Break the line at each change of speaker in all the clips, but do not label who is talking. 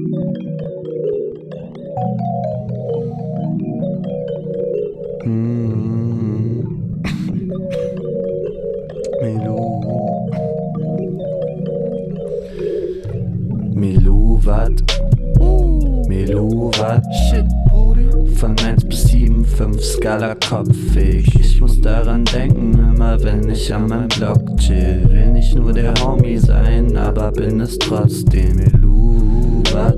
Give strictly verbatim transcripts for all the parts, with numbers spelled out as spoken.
Mm. Melu. Melu, wat? Melu, wat? Shit, Brudi. Von eins bis sieben, fünf Skala kopfig. Ich muss daran denken, immer wenn ich an meinem Block chill. Will nicht nur der Homie sein, aber bin es trotzdem. Melu, wat?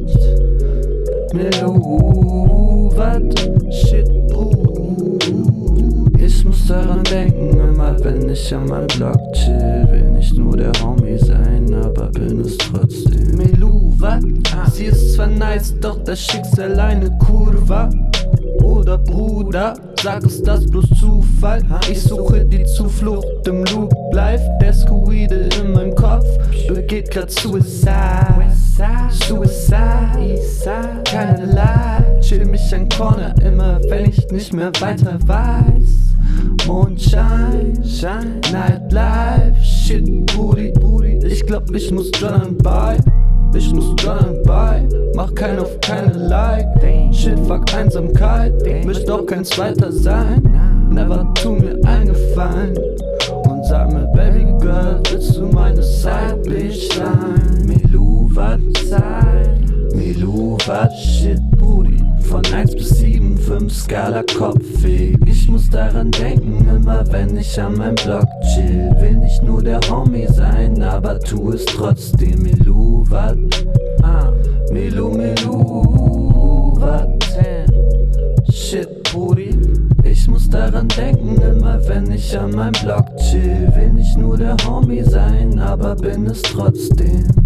Melu, wat? Shit, Brudi. Ich muss daran denken, immer wenn ich an meinem Block chill. Will nicht nur der Homie sein, aber bin es trotzdem. Melu, wat? Sie ist zwar nice, doch das Schicksal eine Kurva. Oder Bruder, sag es das bloß Zufall. Ich suche die Zuflucht im Loop Life. Der Squeede in meinem Kopf begeht grad Suicide. Suicide, keine Lie. Chill mich an Corner immer, wenn ich nicht mehr weiter weiß. Mondschein, Nightlife, shit, Brudi, Brudi. Ich glaub, ich muss donnern bei. Ich muss donnern bei. Mach kein auf keine Like. Shit, fuck Einsamkeit. Möcht doch kein Zweiter sein. Never tu mir eingefallen. Und sag mir, Baby Girl, willst du meine Side-Bitch sein? Melu, wat sein? Melu, wat? Shit, Brudi. Von eins bis sieben, fünf Skala kopfig. Ich muss daran denken, immer wenn ich an meinem Block chill. Will nicht nur der Homie sein, aber tu es trotzdem. Melu, wat? Ah, Melu, Melu, wat? Shit, Brudi. Ich muss daran denken, immer wenn ich an meinem Block chill. Will nicht nur der Homie sein, aber bin es trotzdem.